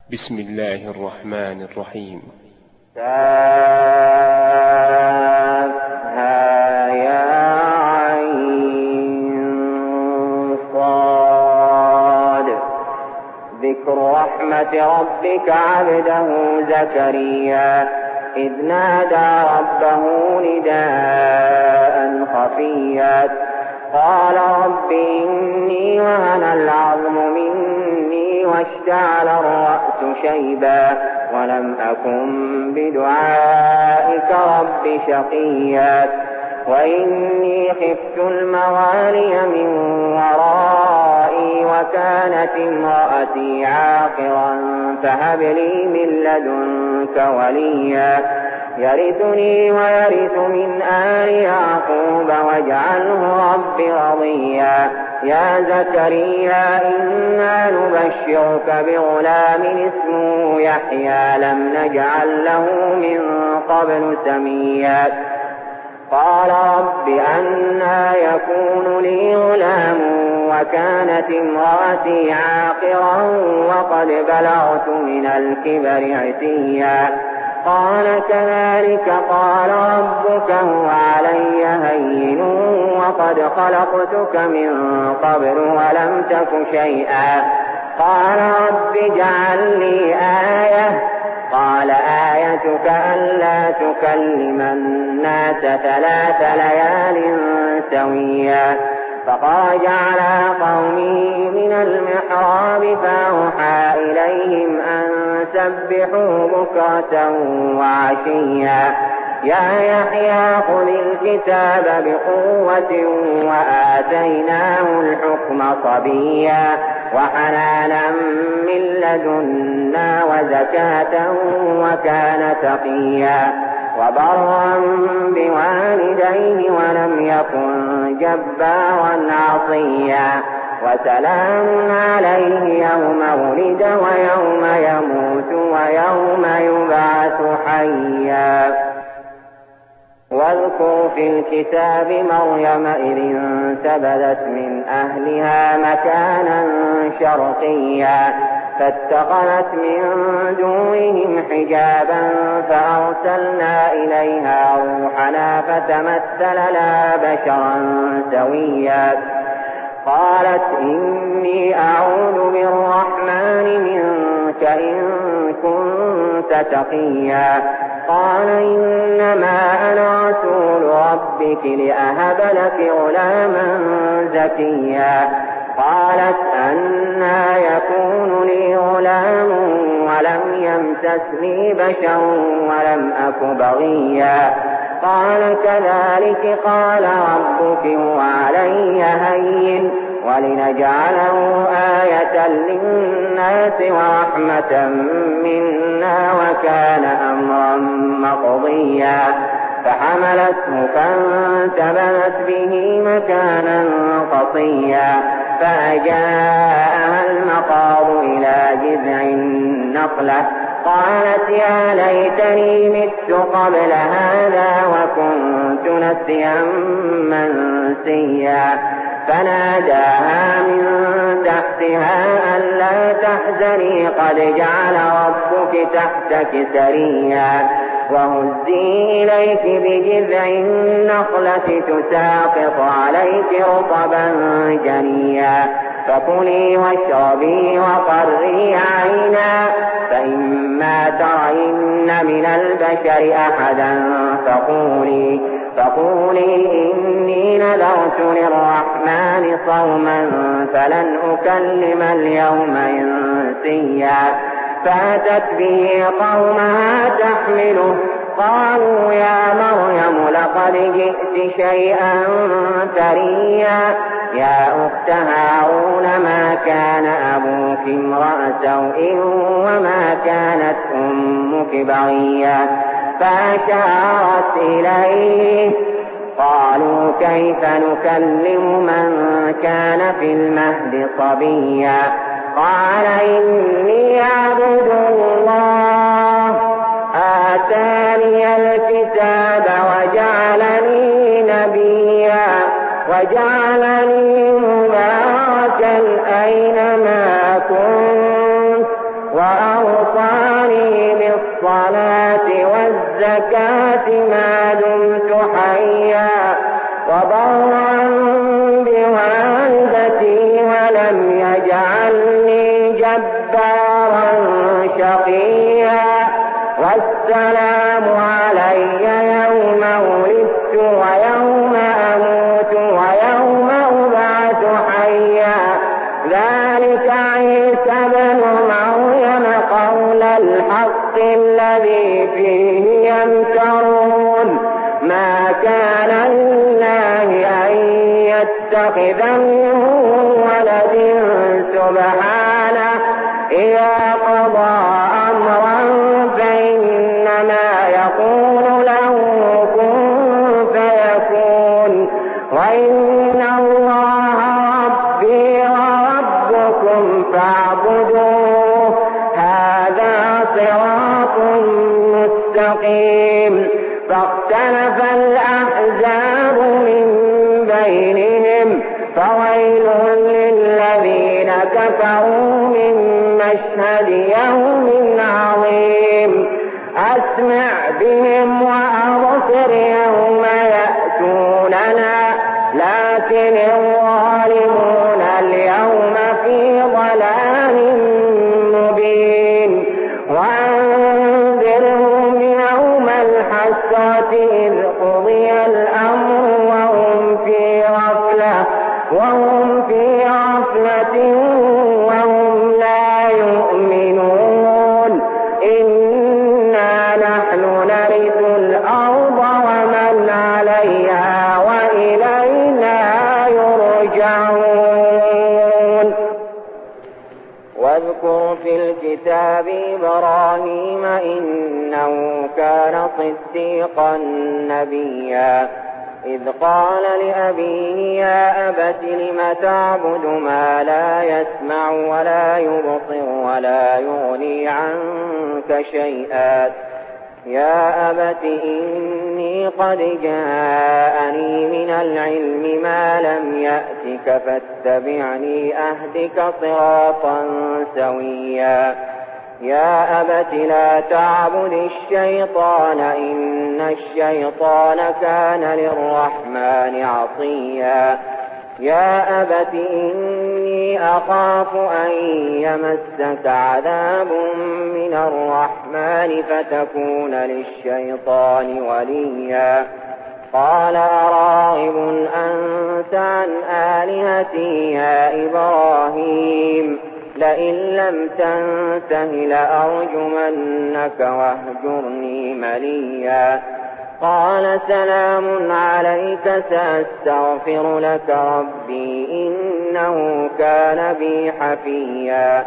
بسم الله الرحمن الرحيم. يا عين صاد. ذكر رحمة ربك عبده زكريا إذ نادى ربه نداء خفيا قال رب إني وهن العظم مني واشتعل الرأس شيبا ولم أكن بدعائك رب شقيا وإني خفت الموالي من ورائي وكانت امرأتي عاقرا فهب لي من لدنك وليا يرثني ويرث من آل يعقوب واجعله رب رضيا يا زكريا إنا نبشرك بغلام اسمه يحيى لم نجعل له من قبل سميا قال رب أنى يكون لي غلام وكانت امرأتي عاقرا وقد بلغت من الكبر عتيا قال كذلك قال ربك هو علي هين وقد خلقتك من قبل ولم تك شيئا قال رب اجعل لي آية قال آيتك ألا تكلم الناس 3 ليال سويا فخرج على قومه من المحراب فأوحى إليهم أن سبحوا بكرة وعشيا يا يحيى خذ الكتاب بقوة وآتيناه الحكم صبيا وحنانا من لدنا وزكاة وكان تقيا وبرا بوالديه ولم يكن جبارا عصيا وسلام عليه يوم ولد ويوم يموت ويوم يبعث حيا واذكر في الكتاب مريم إذ انتبذت من أهلها مكانا شرقيا فاتخذت من دونهم حجابا فأرسلنا إليها روحنا فتمثل لها بشرا سويا قالت إني أعوذ بالرحمن منك إن كنت تقيا قال إنما أنا رسول ربك لأهب لك غلاما زكيا قالت أنى يكون لي غلام ولم يمسسني بشر ولم أك بغيا قال كذلك قال ربك هو علي هين ولنجعله آية للناس ورحمة منا وكان أمرا مقضيا فحملته فانتبذت به مكانا قصيا فأجاءها المخاض إلى جذع النخلة قالت يا ليتني مت قبل هذا وكنت نسيا منسيا فناداها من تحتها ألا تحزني قد جعل ربك تحتك سريا وهزي إليك بجذع النخلة تساقط عليك رطبا جنيا فكلي واشربي وقري عينا فإما ترين من البشر أحدا فقولي إني نذرت للرحمن صوما فلن أكلم اليوم إنسيا فأتت به قومها تحمله قالوا يا مريم لقد جئت شيئا فريا يا أخت هارون ما كان أبوك امرأ سوء وما كانت أمك بغيا فأشارت إليه قالوا كيف نكلم من كان في المهد صبيا قال إني عبد الله آتاني الكتاب وجعلني نبيا وجعلني مباركا أينما كنت وأوصاني وأوصاني بالصلاة والزكاة ما دمت حيا وبرا بوالدتي ولم يجعلني جبارا شقيا والسلام علي يوم ولدت ويوم أموت ويوم أبعث حيا ذلك عيسى بن مريم قول الحق الذي فيه يمترون ما كان لله أن يتخذ من ولد سبحانه إذا قضى أمرا فإنما يقول له كن فيكون وإن الله ربي وربكم فاعبدوه هذا صراط مستقيم فاختلف الأحزاب من بينهم فويل للذين كفروا من مشهد يوم عظيم أسمع بهم وأبصر يوم يأتوننا لكن الظالمون اليوم في ضلال مبين وأنذرهم يوم الحسرة إذ قضي الأمر وهم في غفلة وهم لا يؤمنون إنا نحن نرث الأرض ومن عليها وإلينا يرجعون واذكر في الكتاب إبراهيم إنه كان صديقا نبيا إذ قال لأبيه يا أبت لم تعبد ما لا يسمع ولا يبصر ولا يغني عنك شيئا يا أبت إني قد جاءني من العلم ما لم يأتك فاتبعني أهدك صراطا سويا يا أبت لا تعبد الشيطان إن الشيطان كان للرحمن عصيا يا أبت إني أخاف أن يمسك عذاب من الرحمن فتكون للشيطان وليا قال أراغب أنت عن آلهتي يا إبراهيم لئن لم تنته لأرجمنك واهجرني مليا قال سلام عليك سأستغفر لك ربي إنه كان بي حفيا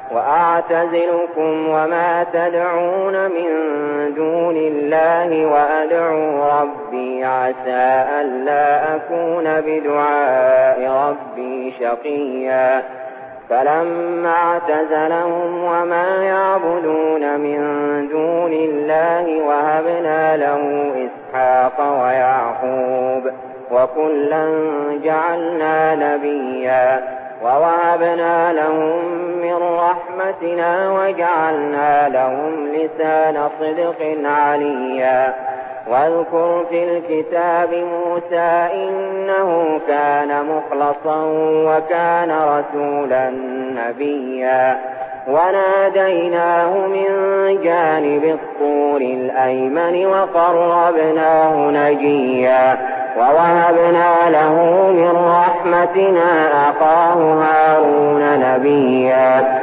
وأعتزلكم وما تدعون من دون الله وأدعو ربي عسى ألا أكون بدعاء ربي شقيا فلما اعتزلهم وما يعبدون من دون الله وهبنا له إسحاق ويعقوب وكلا جعلنا نبيا ووهبنا لهم من رحمتنا وجعلنا لهم لسان صدق عليا واذكر في الكتاب موسى إنه كان مخلصا وكان رسولا نبيا وناديناه من جانب الطور الأيمن وقربناه نجيا ووهبنا له من رحمتنا أخاه هارون نبيا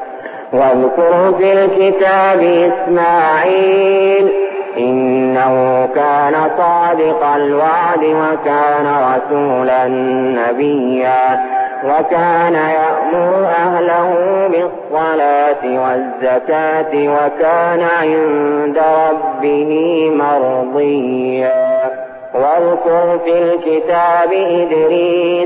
واذكر في الكتاب إسماعيل إنه كان صادق الوعد وكان رسولا نبيا وكان يأمر أهله بالصلاة والزكاة وكان عند ربه مرضيا واذكر في الكتاب إدريس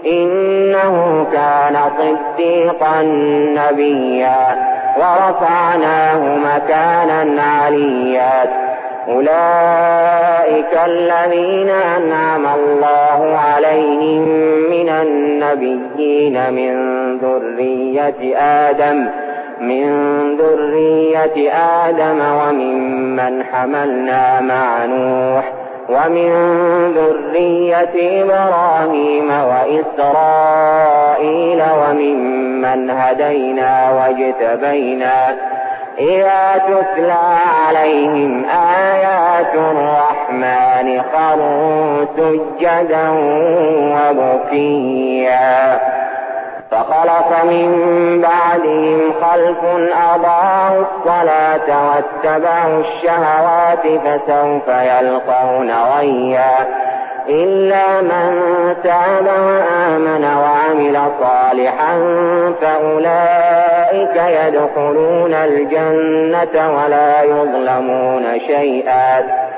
إنه كان صديقا نبيا ورفعناه مكانا عليا أولئك الذين أنعم الله عليهم من النبيين من ذرية آدم من ذرية آدم وممن حملنا مع نوح ومن ذرية إبراهيم وإسرائيل وممن هدينا واجتبينا إذا تتلى عليهم آيات الرحمن خروا سجدا وبكيا فخلف من بعدهم خلف أضاعوا الصلاة واتبعوا الشهوات فسوف يلقون غيا إلا من تاب وآمن وعمل صالحا فأولئك يدخلون الجنة ولا يظلمون شيئا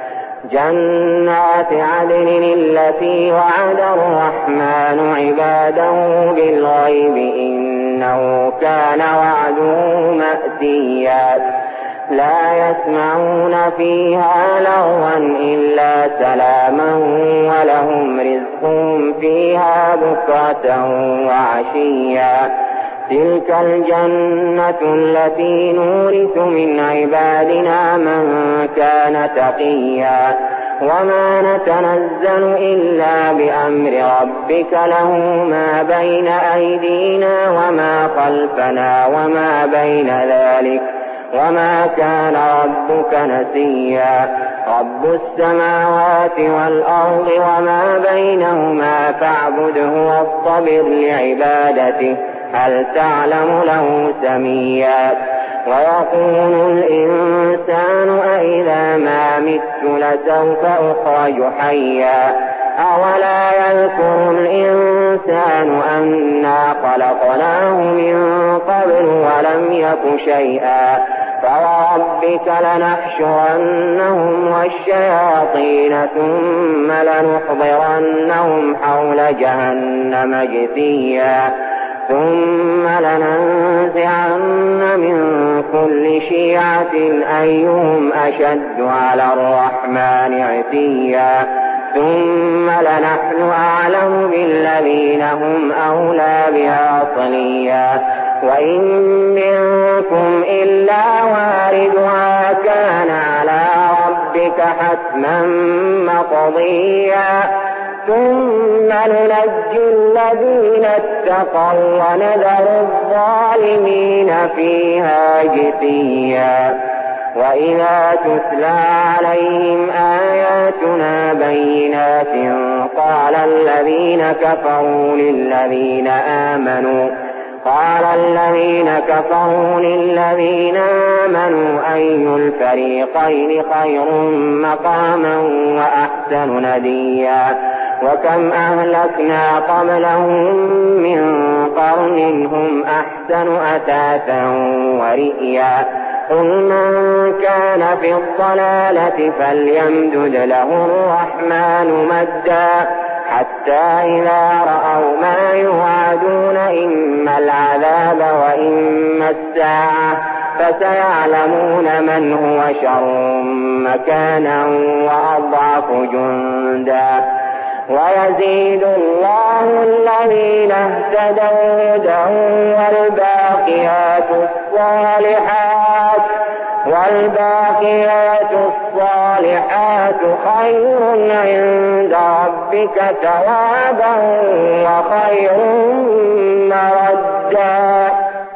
جنات عدن التي وعد الرحمن عباده بالغيب إنه كان وعده مأتيا لا يسمعون فيها لغوا إلا سلاما ولهم رزقهم فيها بكرة وعشيا تلك الجنة التي نورث من عبادنا من كان تقيا وما نتنزل إلا بأمر ربك له ما بين أيدينا وما خلفنا وما بين ذلك وما كان ربك نسيا رب السماوات والأرض وما بينهما فاعبده واصطبر لعبادته هل تعلم له سميا ويقول الإنسان أإذا ما مت لسوف أخرج حيا أولا يذكر الإنسان أنا خلقناه من قبل ولم يك شيئا فوربك لنحشرنهم والشياطين ثم لنحضرنهم حول جهنم جثيا ثم لننزعن من كل شيعة أيهم أشد على الرحمن عتيا ثم لنحن أعلم بالذين هم أولى بها صليا وإن منكم إلا واردها كان على ربك حتما مقضيا ثم ننجي الذين اتقوا ونذر الظالمين فيها جثيا وإذا تتلى عليهم آياتنا بينات قال الذين كفروا للذين آمنوا أي الفريقين خير مقاما وأحسن نديا وكم أهلكنا قبلهم من قرن هم أحسن أثاثا ورئيا قل من كان في الضلالة فليمدد له الرحمن مدا حتى إذا رأوا ما يوعدون إما العذاب وإما الساعة فسيعلمون من هو شر مكانا وأضعف جندا ويزيد الله الذين اهتدوا هدى والباقيات الصالحات خير عند ربك ثوابا وخير مردا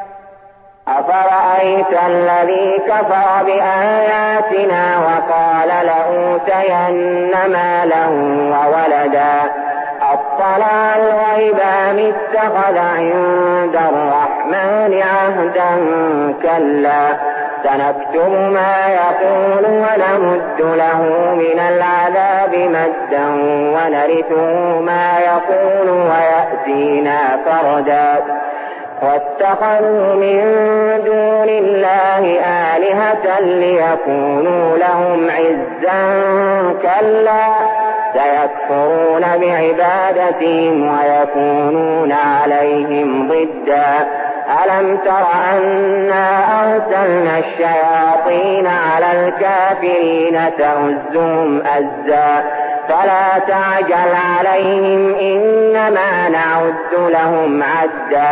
أفرأيت الذي كفر بآياتنا وقال لأوتين مالا وولدا أطلع الغيب أم اتخذ عند الرحمن عهدا كلا سنكتب ما يقول ونمد له من العذاب مدا ونرثه ما يقول ويأتينا فردا واتخذوا من دون الله آلهة ليكونوا لهم عزا كلا سيكفرون بعبادتهم ويكونون عليهم ضدا ألم تر أنا أرسلنا الشياطين على الكافرين تؤزهم أزا فلا تعجل عليهم إنما نعد لهم عدا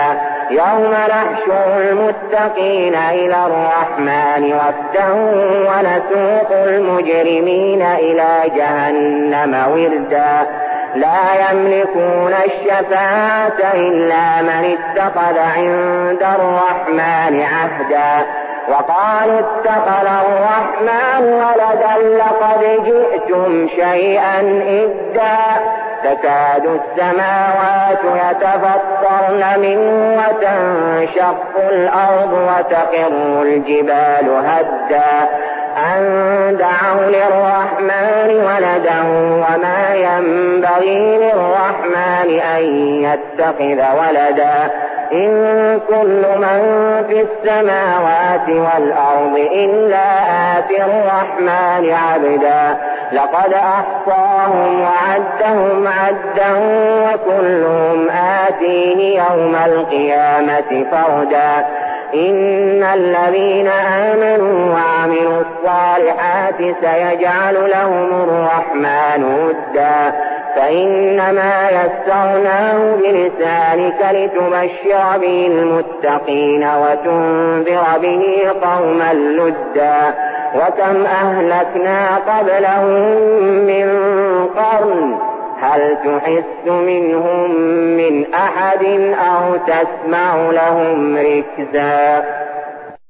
يوم نحشر المتقين إلى الرحمن وفدا ونسوق المجرمين إلى جهنم وردا لا يملكون الشفاعة إلا من اتخذ عند الرحمن عهدا وقالوا اتخذ الرحمن ولدا لقد جئتم شيئا إدا تكاد السماوات يتفطرن منه وتنشق الأرض وتخر الجبال هدا أن دعوا للرحمن ولدا وما ينبغي للرحمن أن يتخذ ولدا إن كل من في السماوات والأرض إلا آتي الرحمن عبدا لقد أحصاهم وعدهم عدا وكلهم آتيه يوم القيامة فردا إن الذين آمنوا وعملوا الصالحات سيجعل لهم الرحمن ودا فإنما يسرناه بلسانك لتبشر به المتقين وتنذر به قوما لدا وكم أهلكنا قبلهم من قرن هل تحس منهم من أحد أو تسمع لهم ركزا